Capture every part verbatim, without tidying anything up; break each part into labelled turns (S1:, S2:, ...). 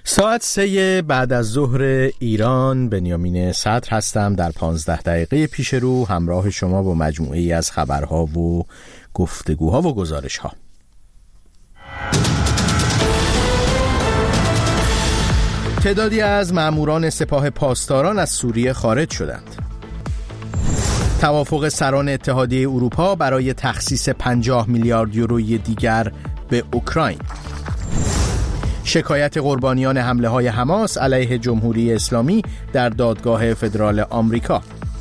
S1: ساعت سه بعد از ظهر ایران، بنیامین صدر هستم. در پانزده دقیقه پیش رو همراه شما با مجموعه ای از خبرها و گفتگوها و گزارشها. تعدادی از ماموران سپاه پاسداران از سوریه خارج شدند. توافق سران اتحادیه اروپا برای تخصیص پنجاه میلیارد یوروی دیگر به اوکراین. شکایت قربانیان حمله های حماس علیه جمهوری اسلامی در دادگاه فدرال آمریکا.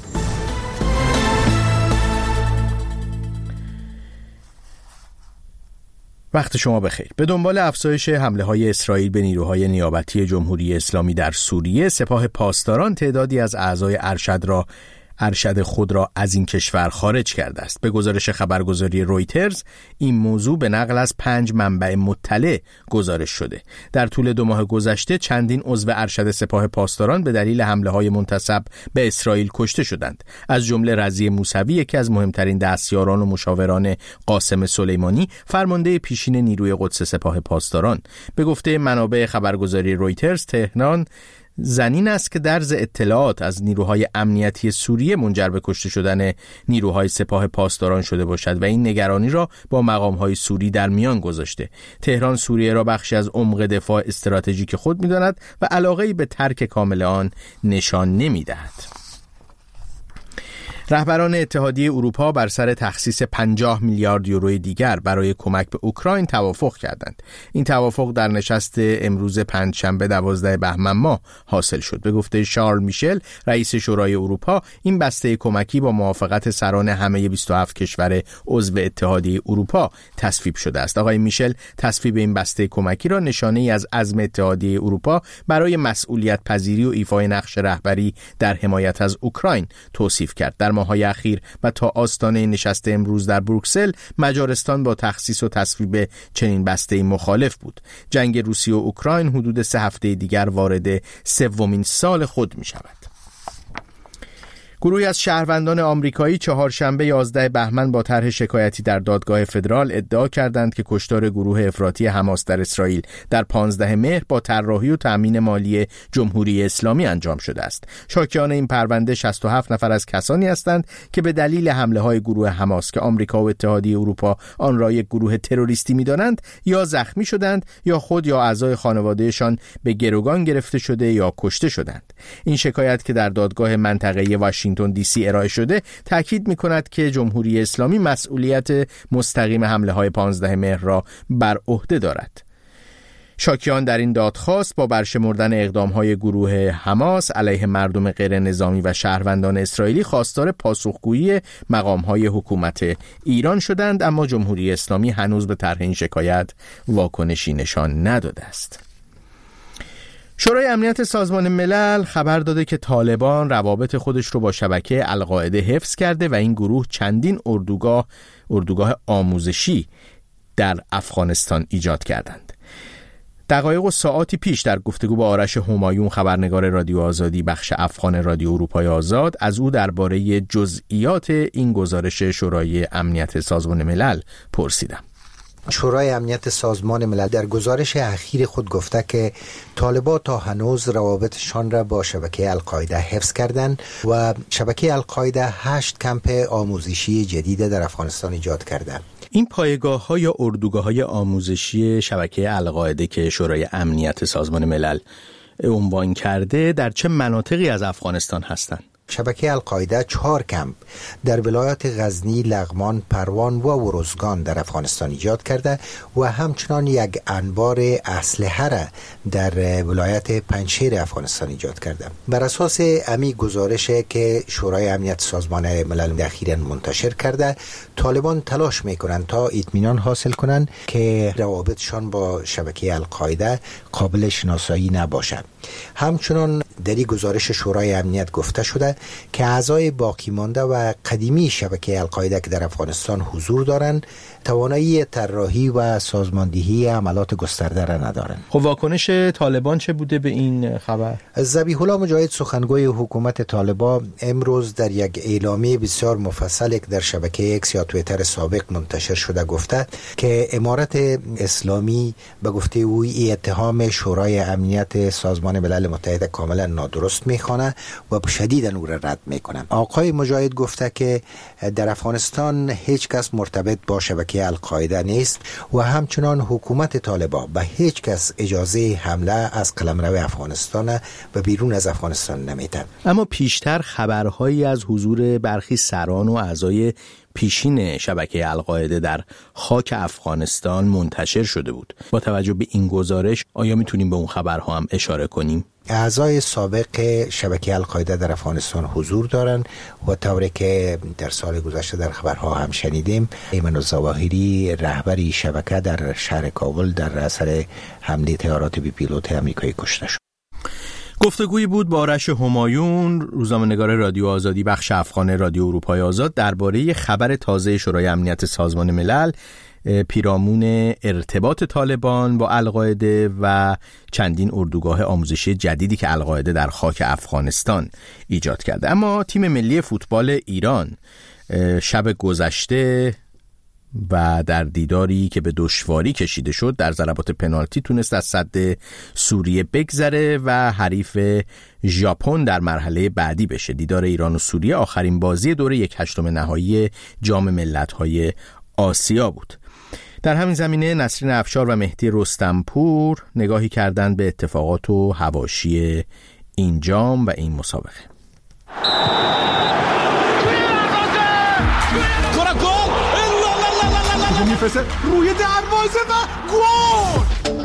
S1: وقت شما بخیر. به دنبال افزایش حمله های اسرائیل به نیروهای نیابتی جمهوری اسلامی در سوریه، سپاه پاسداران تعدادی از اعضای ارشد را ارشد خود را از این کشور خارج کرده است. به گزارش خبرگزاری رویترز، این موضوع به نقل از پنج منبع مطلع گزارش شده. در طول دو ماه گذشته چندین عضو ارشد سپاه پاسداران به دلیل حمله‌های منتسب به اسرائیل کشته شدند. از جمله رضی موسوی، یکی از مهمترین دستیاران و مشاوران قاسم سلیمانی، فرمانده پیشین نیروی قدس سپاه پاسداران. به گفته منابع خبرگزاری رویترز، تهران زنین است که درز اطلاعات از نیروهای امنیتی سوریه منجر به کشته شدن نیروهای سپاه پاسداران شده باشد و این نگرانی را با مقامهای سوری در میان گذاشته. تهران سوریه را بخشی از عمق دفاع استراتژیک خود می‌داند و علاقه‌ای به ترک کامل آن نشان نمی‌دهد. رهبران اتحادیه اروپا بر سر تخصیص پنجاه میلیارد یورو دیگر برای کمک به اوکراین توافق کردند. این توافق در نشست امروز پنجشنبه دوازده بهمن ماه حاصل شد. به گفته شارل میشل، رئیس شورای اروپا، این بسته کمکی با موافقت سران همه بیست و هفت کشور عضو اتحادیه اروپا تصویب شده است. آقای میشل تصویب این بسته کمکی را نشانه‌ای از عزم اتحادیه اروپا برای مسئولیت پذیری و ایفای نقش رهبری در حمایت از اوکراین توصیف کرد. در ماه‌های اخیر و تا آستانه نشست امروز در بروکسل، مجارستان با تخصیص و تصویب چنین بسته‌ای مخالف بود. جنگ روسیه و اوکراین حدود سه هفته دیگر وارد سومین سال خود می‌شود. گروهی از شهروندان آمریکایی چهارشنبه یازده بهمن با طرح شکایتی در دادگاه فدرال ادعا کردند که کشتار گروه افراطی حماس در اسرائیل در پانزده مهر با طراحی و تأمین مالی جمهوری اسلامی انجام شده است. شاکیان این پرونده شصت و هفت نفر از کسانی هستند که به دلیل حمله‌های گروه حماس که آمریکا و اتحادیه اروپا آن را یک گروه تروریستی می‌دانند، یا زخمی شدند یا خود یا اعضای خانوادهشان به گروگان گرفته شده یا کشته شدند. این شکایت که در دادگاه منطقه‌ای واشنگتن دی سی ارائه شده تاکید می‌کند که جمهوری اسلامی مسئولیت مستقیم حمله‌های پانزده مهر را بر عهده دارد. شاکیان در این دادخواست با برشمردن اقدام‌های گروه حماس علیه مردم غیر نظامی و شهروندان اسرائیلی خواستار پاسخگویی مقام‌های حکومت ایران شدند، اما جمهوری اسلامی هنوز به طرح این شکایت واکنشی نشان نداده است. شورای امنیت سازمان ملل خبر داده که طالبان روابط خودش رو با شبکه القاعده حفظ کرده و این گروه چندین اردوگاه اردوگاه آموزشی در افغانستان ایجاد کردند. دقایق و ساعاتی پیش در گفتگو با آرش همایون، خبرنگار رادیو آزادی بخش افغان رادیو اروپای آزاد، از او درباره جزئیات این گزارش شورای امنیت سازمان ملل پرسیدم.
S2: شورای امنیت سازمان ملل در گزارش اخیر خود گفته که طالبان تا هنوز روابطشان را با شبکه القاعده حفظ کردند و شبکه القاعده هشت کمپ آموزشی جدید در افغانستان ایجاد کرده.
S1: این پایگاه‌ها یا اردوگاه‌های آموزشی شبکه القاعده که شورای امنیت سازمان ملل عنوان کرده در چه مناطقی از افغانستان هستند؟
S2: شبکه القاعده چهار کمپ در ولایات غزنی، لغمان، پروان و ورزگان در افغانستان ایجاد کرده و همچنان یک انبار اسلحه را در ولایت پنجشیر افغانستان ایجاد کرده. بر اساس امی گزارش که شورای امنیت سازمان ملل اخیراً منتشر کرده، طالبان تلاش میکنند تا اطمینان حاصل کنند که روابطشان با شبکه القاعده قابل شناسایی نباشد. همچنان در این گزارش شورای امنیت گفته شده که اعضای باقی مانده و قدیمی شبکه القاعده که در افغانستان حضور دارند توانایی طراحی و سازماندهی عملات گسترده را ندارند.
S1: خب واکنش طالبان چه بوده به این خبر؟
S2: ذبیح الله مجاهد سخنگوی حکومت طالبان امروز در یک اعلامیه بسیار مفصل که در شبکه اکس یا توییتر سابق منتشر شده گفته که امارت اسلامی به گفته او این اتهام شورای امنیت سازمان ملل متحد کاملا نادرست میخوانه و شدیداً او را رد میکنه. آقای مجاهد گفته که در افغانستان هیچ کس مرتبط با شبکه القاعده نیست و همچنان حکومت طالبان به هیچ کس اجازه حمله از قلمرو افغانستان و بیرون از افغانستان نمیده.
S1: اما پیشتر خبرهایی از حضور برخی سران و اعضای پیشین شبکه القاعده در خاک افغانستان منتشر شده بود. با توجه به این گزارش آیا میتونیم به اون خبرها هم اشاره کنیم؟
S2: اعضای سابق شبکه القاعده در افغانستان حضور دارند و طوری که در سال گذشته در خبرها هم شنیدیم ایمن الظواهری رهبری شبکه در شهر کابل در اثر حمله طیارات بی پیلوت آمریکایی کشته شد.
S1: گفتگویی بود با آرش همایون، روزنامه‌نگار رادیو آزادی بخش افغان رادیو اروپای آزاد درباره خبر تازه شورای امنیت سازمان ملل پیرامون ارتباط طالبان با القاعده و چندین اردوگاه آموزشی جدیدی که القاعده در خاک افغانستان ایجاد کرده. اما تیم ملی فوتبال ایران شب گذشته و در دیداری که به دشواری کشیده شد در ضربات پنالتی تونست از سد سوریه بگذره و حریف ژاپن در مرحله بعدی بشه. دیدار ایران و سوریه آخرین بازی دوره یک هشتم نهایی جام ملت‌های آسیا بود. در همین زمینه نسرین افشار و مهدی رستمپور نگاهی کردند به اتفاقات و حواشی این جام و این مسابقه.
S3: میفرسته روی دروازه و گل.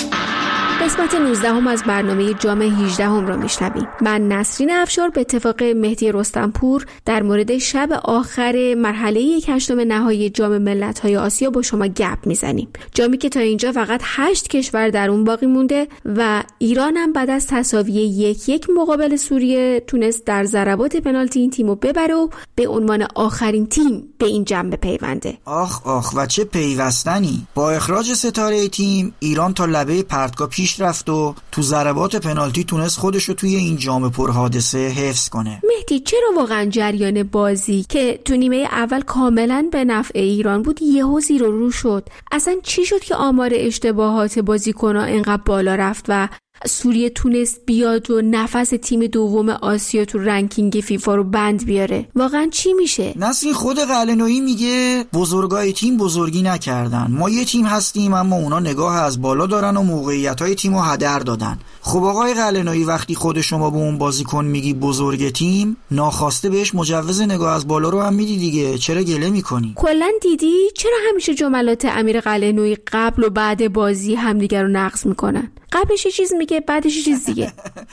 S4: قسمت نوزده هم از برنامه جام هجده هم را میشنویم. من نسرین افشار به اتفاق مهدی رستمپور در مورد شب آخر مرحله یک هشتم نهایی جام ملت‌های آسیا با شما گپ میزنیم. جامی که تا اینجا فقط هشت کشور در اون باقی مونده و ایران هم بعد از تساوی یک یک مقابل سوریه تونست در ضربات پنالتی این تیمو ببره و به عنوان آخرین تیم به این جام بپیونده.
S5: آخ آخ و چه پیوستنی. با اخراج ستاره تیم ایران تا لبه پرتگاه پیش رفت و تو ضربات پنالتی تونست خودشو توی این جام پرحادثه حفظ کنه.
S4: مهدی چرا واقعا جریان بازی که تو نیمه اول کاملا به نفع ایران بود یهو زیر و رو شد؟ اصلا چی شد که آمار اشتباهات بازیکن‌ها اینقدر بالا رفت و سوریه تونست بیاد و نفس تیم دوم آسیا تو رنکینگ فیفا رو بند بیاره؟ واقعا چی میشه؟
S5: نسرین خود قلعه‌نویی میگه بزرگای تیم بزرگی نکردن. ما یه تیم هستیم اما اونا نگاه از بالا دارن و موقعیت‌های تیمو هدر دادن. خب آقای قلعه‌نویی وقتی خود شما به اون بازیکن میگی بزرگ تیم ناخواسته بهش مجوز نگاه از بالا رو هم میدی دیگه. چرا گله میکنی؟
S4: کلا دیدی چرا همیشه جملات امیر قلعه‌نویی قبل و بعد بازی همدیگه رو نقض میکنن؟ قبلش یه چیز میگه بعدش یه چیز دیگه.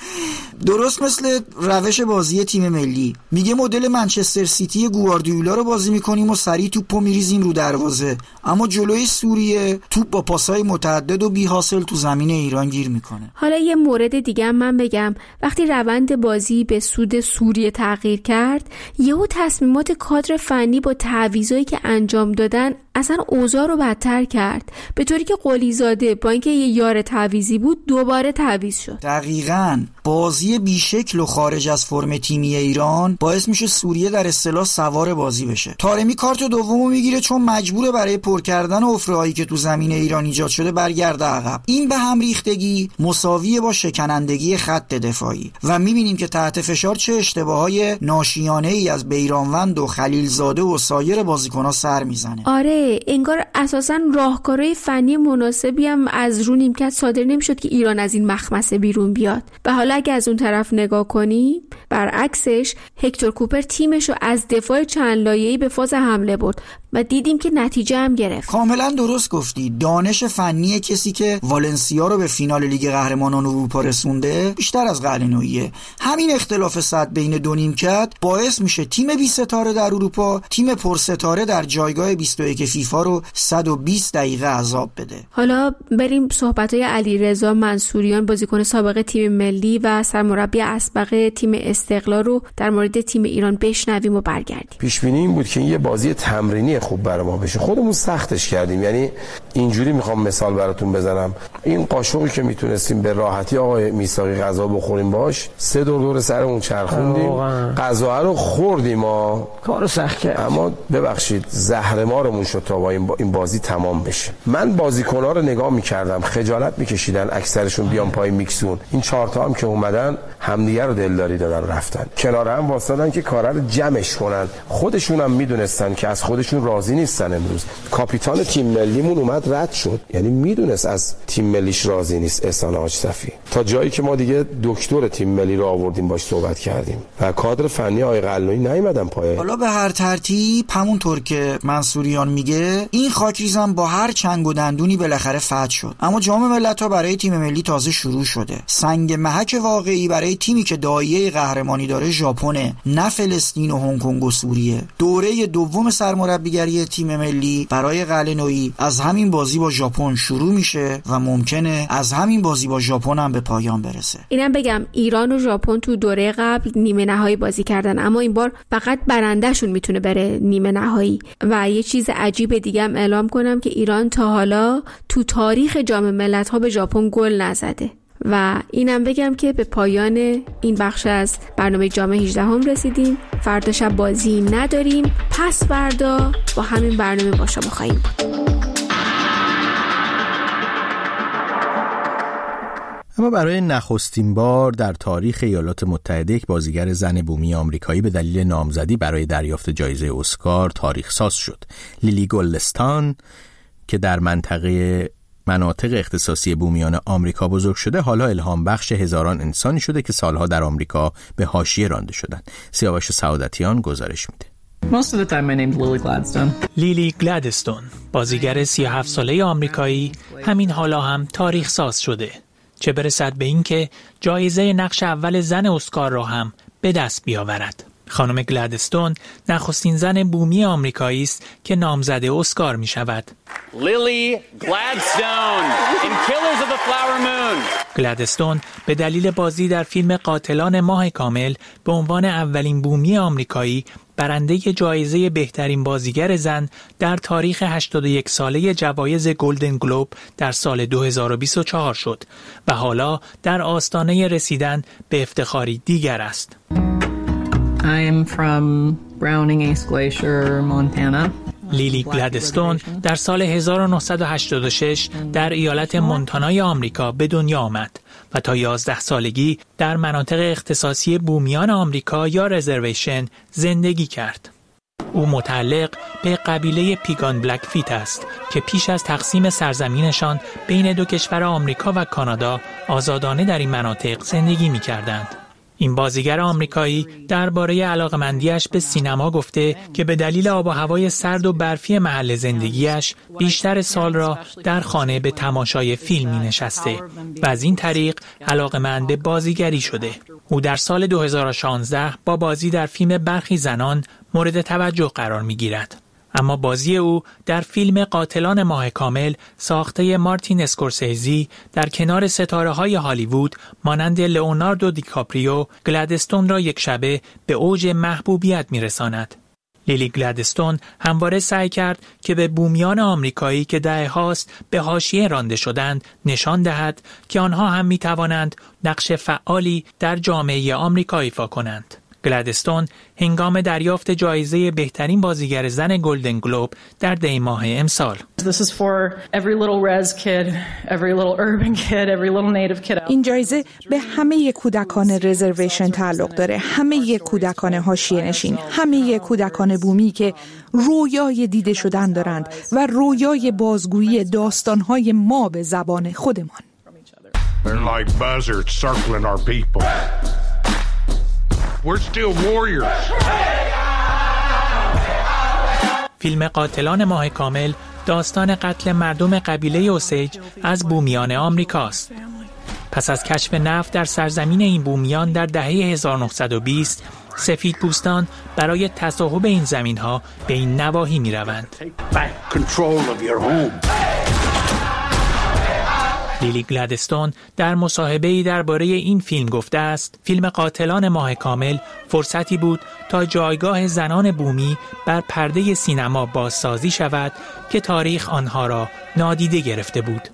S5: درست مثل روش بازی تیم ملی. میگه مدل منچستر سیتی گواردیولا رو بازی میکنیم و سریع توپو میریزیم رو دروازه، اما جلوی سوریه توپ با پاسای متعدد و بی حاصل تو زمین ایران گیر میکنه.
S4: حالا یه مورد دیگه هم من بگم. وقتی روند بازی به سود سوریه تغییر کرد یهو تصمیمات کادر فنی با تعویضایی که انجام دادن اصلا اوضاع رو بدتر کرد، به طوری که قلیزاده با اینکه یه یار تعویضی بود دوباره تعویض شد.
S5: دقیقاً بازی بیشکل و خارج از فرم تیمی ایران باعث میشه سوریه در اصطلاح سوار بازی بشه. طارمی کارت دومو میگیره چون مجبوره برای پر کردن حفره‌هایی که تو زمین ایران ایجاد شده برگرده عقب. این به هم ریختگی مساویه با شکنندگی خط دفاعی و میبینیم که تحت فشار چه اشتباههای ناشیانه‌ای از بیرانوند و خلیلزاده و سایر بازیکن‌ها سر میزنه.
S4: آره انگار اساساً راهکارهای فنی مناسبی هم از رو نیمکت صادر نمیشد که ایران از این مخمسه بیرون بیاد. و حالا اگه از اون طرف نگاه کنی برعکسش هکتور کوپر تیمش رو از دفاع چند لایه‌ای به فاز حمله برد و دیدیم که نتیجه هم گرفت.
S5: کاملا درست گفتی. دانش فنی کسی که والنسیا رو به فینال لیگ قهرمانان اروپا رسونده بیشتر از قلعه‌نوییه. همین اختلاف سطح بین دو نیمکت باعث میشه تیم بی ستاره در اروپا تیم پر ستاره در جایگاه بیست و یک فیفا رو صد و بیست دقیقه عذاب بده.
S4: حالا بریم صحبت‌های علیرضا رضا منصوریان بازیکن سابق تیم ملی و سرمربی اسبق تیم استقلال رو در مورد تیم ایران بشنویم و برگردیم.
S6: پیش بینی این بود که یه بازی تمرینی خوب برای ما بشه. خودمون سختش کردیم. یعنی اینجوری میخوام مثال براتون بزنم. این قاشقی که میتونستیم به راحتی آقای میثاقی غذا بخوریم باش، سه دور دور سرمون چرخوندیم، غذا رو خوردیم، ما
S7: کارو سخت کرد.
S6: اما ببخشید زهر مارمون شد تا با این بازی تمام بشه. من بازیکن‌ها رو نگاه می‌کردم، خجالت می‌کشیدن اکثرشون بیان پای میکسون. این چهار تا هم که اومدن همدیگه رو دلداری دادن رفتن. کنار هم واسطادن که کارا رو جمعش کنن. خودشون هم میدونستن که از خودشون راضی نیستن. امروز کاپیتان تیم ملیمون اومد رد شد. یعنی میدونست از تیم ملیش راضی نیست احسان حاج صفی. تا جایی که ما دیگه دکتر تیم ملی رو آوردیم باش صحبت کردیم و کادر فنی آقای قلنویی نیومدن پای.
S5: حالا به هر ترتیب همونطور که منصوریان میگه این خاکریزم با هر چنگ و دندونی بالاخره فتح شد. اما جام ملت‌ها برای تیم ملی تازه شروع شده. سنگ محک واقعی برای تیمی که داعیه قهرمانی داره ژاپن، نه فلسطین و هنگ کنگ و سوریه. دوره دوم سرمربیگری تیم ملی برای قلنویی از همین بازی با ژاپن شروع میشه و ممکنه از همین بازی با ژاپن هم به پایان برسه.
S4: اینم بگم ایران و ژاپن تو دوره قبل نیمه نهایی بازی کردن، اما این بار فقط برندهشون میتونه بره نیمه نهایی. و یه چیز عجیب دیگه هم اعلام کنم که ایران تا حالا تو تاریخ جام ملت‌ها به ژاپن گل نزده. و اینم بگم که به پایان این بخش از برنامه جام هجده هم رسیدیم. فردا شب بازی نداریم، پس فردا با همین برنامه با شما خواهیم بود.
S1: اما برای نخستین بار در تاریخ ایالات متحده یک بازیگر زن بومی آمریکایی به دلیل نامزدی برای دریافت جایزه اسکار تاریخ ساز شد. لیلی گلدستان که در منطقه مناطق اختصاصی بومیان آمریکا بزرگ شده، حالا الهام بخش هزاران انسانی شده که سالها در آمریکا به حاشیه رانده شدند. سیاوش سعادتیان گزارش میده.
S8: Most of the time my name's Lily Gladstone.
S9: لیلی گلادستون، بازیگر سی و هفت ساله آمریکایی، همین حالا هم تاریخ ساز شده. چه برسد به این که جایزه نقش اول زن اسکار را هم به دست بیاورد. خانم گلادستون نخستین زن بومی آمریکایی است که نامزد اسکار می شود.
S10: لیلی گلادستون in Killers of the Flower Moon.
S9: گلادستون به دلیل بازی در فیلم قاتلان ماه کامل به عنوان اولین بومی آمریکایی برنده جایزه بهترین بازیگر زن در تاریخ هشتاد و یک ساله جوایز گلدن گلوب در سال دو هزار و بیست و چهار شد و حالا در آستانه رسیدن به افتخاری دیگر است.
S8: I'm from Browning Ace Glacier, Montana.
S9: لیلی گلادستون در سال هزار و نهصد و هشتاد و شش در ایالت مونتانای آمریکا به دنیا آمد و تا یازده سالگی در مناطق اختصاصی بومیان آمریکا یا رزرویشن زندگی کرد. او متعلق به قبیله پیگان بلکفیت است که پیش از تقسیم سرزمینشان بین دو کشور آمریکا و کانادا آزادانه در این مناطق زندگی می کردند. این بازیگر آمریکایی درباره علاقمندیش به سینما گفته که به دلیل آب و هوای سرد و برفی محل زندگیش بیشتر سال را در خانه به تماشای فیلم می نشسته و از این طریق علاقمند به بازیگری شده. او در سال دو هزار و شانزده با بازی در فیلم برخی زنان مورد توجه قرار می گیرد. اما بازی او در فیلم قاتلان ماه کامل ساخته مارتین اسکورسیزی در کنار ستاره‌های هالیوود مانند لئوناردو دیکاپریو گلادستون را یک شبه به اوج محبوبیت می‌رساند. لیلی گلادستون همواره سعی کرد که به بومیان آمریکایی که دهه‌هاست به حاشیه رانده شدند نشان دهد که آنها هم می‌توانند نقش فعالی در جامعه آمریکا ایفا کنند. گلادستون هنگام دریافت جایزه بهترین بازیگر زن گلدن گلوب در دی ماه امسال
S11: این جایزه به همه کودکان رزرویشن تعلق داره، همه کودکان حاشیه نشین، همه کودکان بومی که رویای دیده شدن دارند و رویای بازگویی داستانهای ما به زبان خودمان.
S12: They're like buzzards circling our people. We're still warriors.
S9: فیلم قاتلان ماه کامل داستان قتل مردم قبیله اوسیج از بومیان آمریکاست. پس از کشف نفت در سرزمین این بومیان در دهه هزار و نهصد و بیست، سفید پوستان برای تصاحب این زمین‌ها به این نواحی می‌روند. لیلی گلادستون در مصاحبه‌ای درباره این فیلم گفته است: فیلم قاتلان ماه کامل فرصتی بود تا جایگاه زنان بومی بر پرده سینما بازسازی شود که تاریخ آنها را نادیده گرفته بود.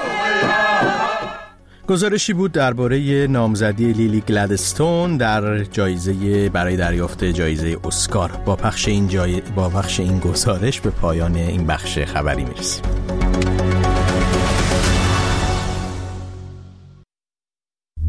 S1: گزارشی بود درباره نامزدی لیلی گلادستون در جایزه برای دریافت جایزه اسکار. با پخش این جای... با پخش این گزارش به پایان این بخش خبری میرسیم.